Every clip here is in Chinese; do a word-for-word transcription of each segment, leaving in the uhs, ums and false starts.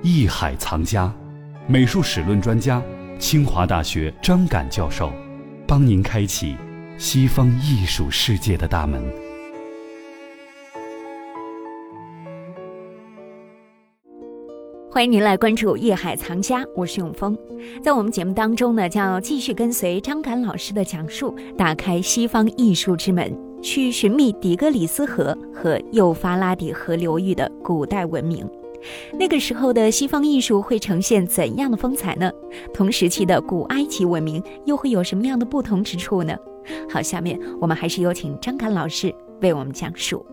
艺海藏家，美术史论专家，清华大学张敢教授，帮您开启西方艺术世界的大门。 欢迎您来关注艺海藏家，我是永峰。在我们节目当中呢，将要继续跟随张敢老师的讲述，打开西方艺术之门，去寻觅底格里斯河和幼发拉底河流域的古代文明。那个时候的西方艺术会呈现怎样的风采呢？同时期的古埃及文明又会有什么样的不同之处呢？好，下面我们还是有请张敢老师为我们讲述。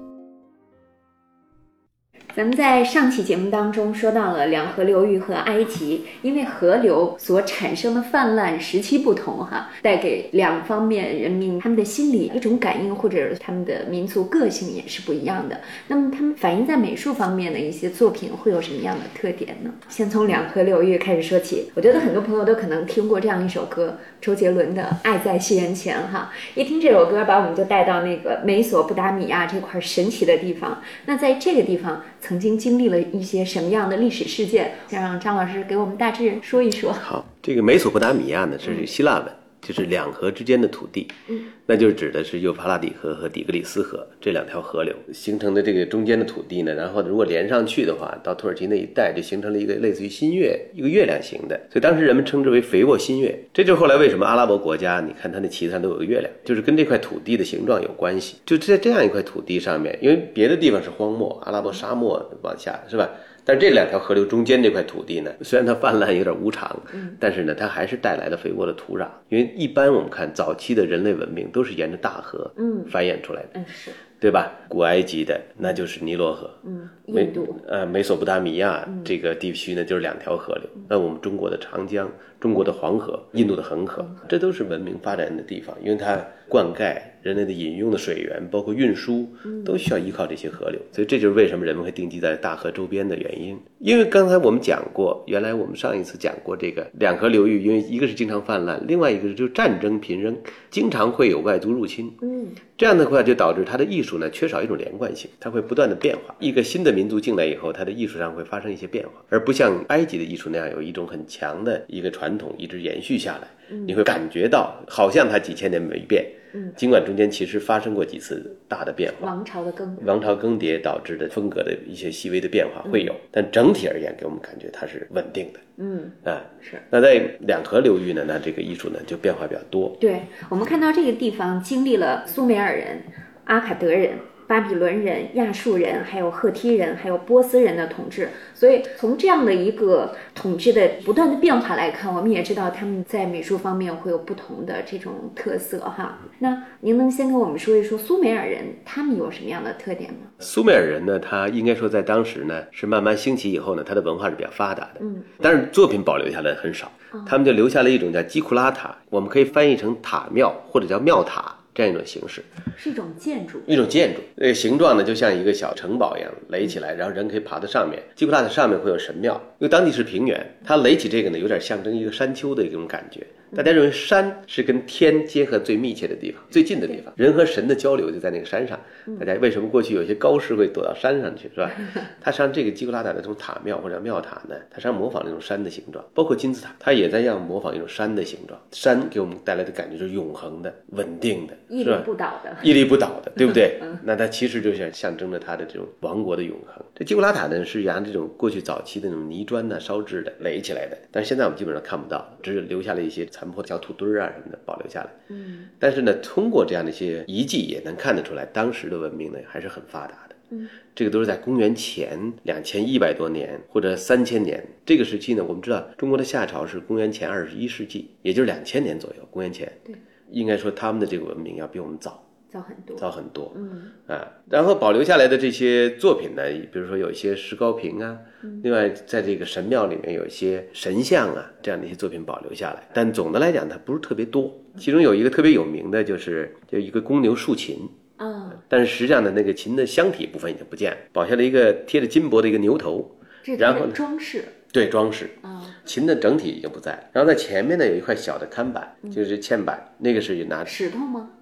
咱们在上期节目当中说到了两河流域和埃及，因为河流所产生的泛滥时期不同哈，带给两方面人民他们的心理一种感应，或者他们的民族个性也是不一样的。那么他们反映在美术方面的一些作品会有什么样的特点呢？先从两河流域开始说起。我觉得很多朋友都可能听过这样一首歌，周杰伦的《爱在西元前》哈，一听这首歌把我们就带到那个美索不达米亚这块神奇的地方。那在这个地方曾经经历了一些什么样的历史事件，想让张老师给我们大致说一说。 好，这个美索不达米亚呢，这是希腊文，就是两河之间的土地，嗯，那就是指的是幼发拉底河和底格里斯河这两条河流形成的这个中间的土地呢，然后如果连上去的话，到土耳其那一带就形成了一个类似于新月，一个月亮形的，所以当时人们称之为肥沃新月。这就是后来为什么阿拉伯国家你看它的旗子上都有个月亮，就是跟这块土地的形状有关系。就在这样一块土地上面，因为别的地方是荒漠，阿拉伯沙漠往下是吧，但是这两条河流中间这块土地呢，虽然它泛滥有点无常，但是呢它还是带来了肥沃的土壤。因为一般我们看早期的人类文明都是沿着大河繁衍出来的， 嗯，是对吧？古埃及的那就是尼罗河， 嗯，印度呃美索不达米亚这个地区呢就是两条河流，那我们中国的长江，中国的黄河，印度的恒河，这都是文明发展的地方，因为它灌溉人类的饮用的水源，包括运输都需要依靠这些河流，所以这就是为什么人们会定居在大河周边的原因。因为刚才我们讲过，原来我们上一次讲过这个两河流域，因为一个是经常泛滥，另外一个是就是战争频仍，经常会有外族入侵，嗯，这样的话就导致它的艺术呢缺少一种连贯性，它会不断的变化，一个新的民族进来以后，它的艺术上会发生一些变化，而不像埃及的艺术那样有一种很强的一个传统一直延续下来，你会感觉到好像它几千年没变，嗯，尽管中间其实发生过几次大的变化， 王朝的更迭， 王朝更迭导致的风格的一些细微的变化会有，嗯，但整体而言给我们感觉它是稳定的，嗯啊是。那在两河流域呢，那这个艺术呢就变化比较多。 对，我们看到这个地方经历了苏美尔人、阿卡德人、巴比伦人、亚述人，还有赫梯人，还有波斯人的统治，所以从这样的一个统治的不断的变化来看，我们也知道他们在美术方面会有不同的这种特色哈。那您能先跟我们说一说苏美尔人他们有什么样的特点吗？ 苏美尔人呢，他应该说在当时呢是慢慢兴起以后呢，他的文化是比较发达的，嗯，但是作品保留下来很少，哦，他们就留下了一种叫基库拉塔，我们可以翻译成塔庙或者叫庙塔。这样一种形式， 是一种建筑， 一种建筑，这个形状呢就像一个小城堡一样垒起来，然后人可以爬到上面。基库拉塔上面会有神庙，因为当地是平原，它垒起这个呢有点象征一个山丘的一种感觉。大家认为山是跟天结合最密切的地方，最近的地方，人和神的交流就在那个山上。大家为什么过去有些高士会躲到山上去，是吧？它实际上这个基库拉塔的这种塔庙或者庙塔呢，它实际上模仿那种山的形状，包括金字塔，它也在样模仿一种山的形状。山给我们带来的感觉是永恒的、稳定的， 屹立不倒的， 屹立不倒的，对不对？那它其实就像象征着它的这种王国的永恒。这基库拉塔呢是拿这种过去早期的那种泥砖呢烧制的垒起来的，但是现在我们基本上看不到，只是留下了一些残破的小土堆啊什么的保留下来。嗯，但是呢，通过这样的一些遗迹也能看得出来，当时的文明呢还是很发达的。嗯，这个都是在公元前两千一百多年或者三千年这个时期呢，我们知道中国的夏朝是公元前二十一世纪，也就是两千年左右，公元前。对，应该说他们的这个文明要比我们早。 早很多， 早很多，嗯啊，然后保留下来的这些作品呢，比如说有一些石膏瓶啊，嗯，另外在这个神庙里面有一些神像啊，这样的一些作品保留下来，但总的来讲它不是特别多。其中有一个特别有名的就是就一个公牛竖琴，啊，但是实际上的那个琴的箱体部分已经不见了，保下了一个贴着金箔的一个牛头， 然后装饰。 对，装饰啊，琴的整体已经不在，然后在前面呢有一块小的看板，就是嵌板，那个是拿石头吗？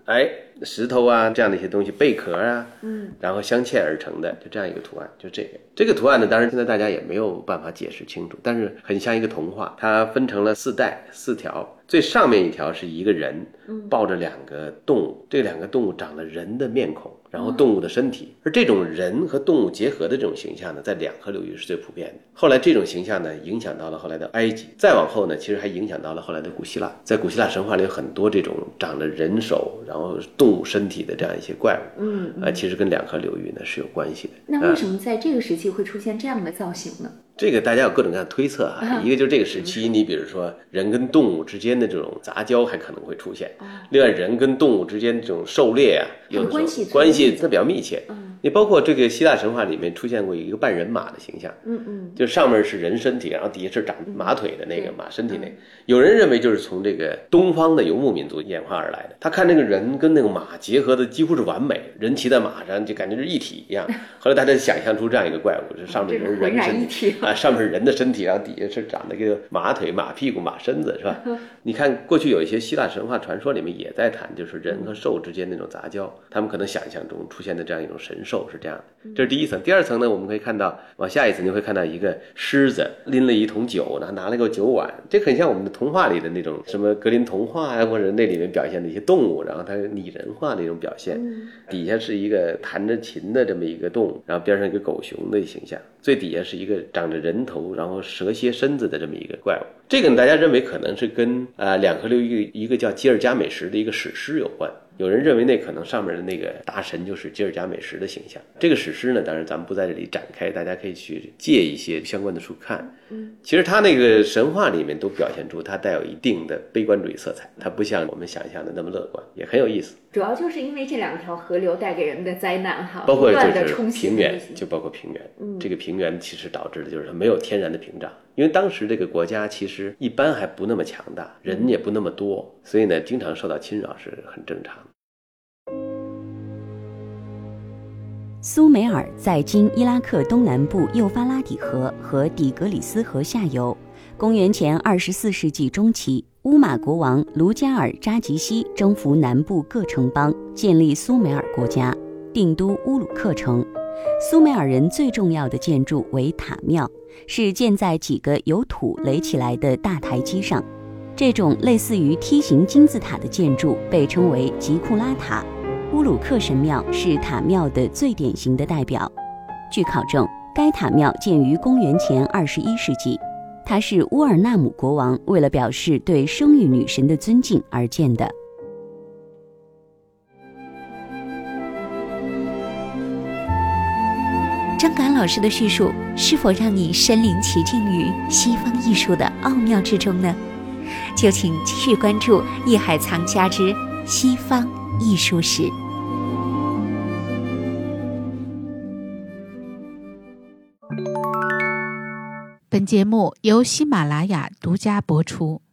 哎，石头啊这样的一些东西，贝壳啊， 嗯， 然后镶嵌而成的，就这样一个图案，就这个这个图案呢，当然现在大家也没有办法解释清楚，但是很像一个童话。它分成了四代四条，最上面一条是一个人抱着两个动物，这两个动物长了人的面孔，然后动物的身体，而这种人和动物结合的这种形象呢，在两河流域是最普遍的。后来这种形象呢，影响到了后来的埃及，再往后呢，其实还影响到了后来的古希腊。在古希腊神话里有很多这种长着人手，然后动物身体的这样一些怪物， 嗯，嗯呃，其实跟两河流域呢是有关系的。 那为什么在这个时期会出现这样的造型呢？ 这个大家有各种各样的推测啊， 啊一个就是这个时期，你比如说人跟动物之间的这种杂交还可能会出现，另外人跟动物之间这种狩猎啊，有的时候关系关系它比较密切。 嗯你包括这个希腊神话里面出现过一个半人马的形象， 嗯嗯， 就上面是人身体，然后底下是长马腿的那个马身体那个。有人认为就是从这个东方的游牧民族演化而来的，他看那个人跟那个马结合的几乎是完美，人骑在马上就感觉是一体一样。后来大家想象出这样一个怪物，就是上面是人身体啊，上面是人的身体，然后底下是长了一个马腿、马屁股、马身子，是吧？你看过去有一些希腊神话传说里面也在谈，就是人和兽之间那种杂交，他们可能想象中出现的这样一种神兽是这样的。这是第一层。第二层呢，我们可以看到往下一层你会看到一个狮子拎了一桶酒，然后拿了个酒碗，这很像我们的童话里的那种什么格林童话啊，或者那里面表现的一些动物，然后它拟人化的一种表现。底下是一个弹着琴的这么一个动物，然后边上一个狗熊的形象，最底下是一个长着人头然后蛇蝎身子的这么一个怪物。这个大家认为可能是跟呃两河流域一个叫吉尔加美什的一个史诗有关。有人认为那可能上面的那个大神就是吉尔加美什的形象。这个史诗呢，当然咱们不在这里展开，大家可以去借一些相关的书看。嗯，其实他那个神话里面都表现出它带有一定的悲观主义色彩，它不像我们想象的那么乐观，也很有意思。 主要就是因为这两条河流带给人的灾难哈， 包括不断就是地冲洗平原，就包括平原。嗯，这个平原其实导致的就是它没有天然的屏障。因为当时这个国家其实一般还不那么强大，人也不那么多，所以呢，经常受到侵扰是很正常的。 苏美尔在今伊拉克东南部幼发拉底河和底格里斯河下游。公元前二十四世纪中期，乌马国王卢加尔扎吉西征服南部各城邦，建立苏美尔国家，定都乌鲁克城。苏美尔人最重要的建筑为塔庙，是建在几个由土垒起来的大台基上。这种类似于梯形金字塔的建筑被称为吉库拉塔。乌鲁克神庙是塔庙的最典型的代表。据考证，该塔庙建于公元前二十一世纪，它是乌尔纳姆国王为了表示对生育女神的尊敬而建的。 张敢老师的叙述是否让你身临其境于西方艺术的奥妙之中呢？就请继续关注《艺海藏家之西方艺术史》。 本节目由喜马拉雅独家播出。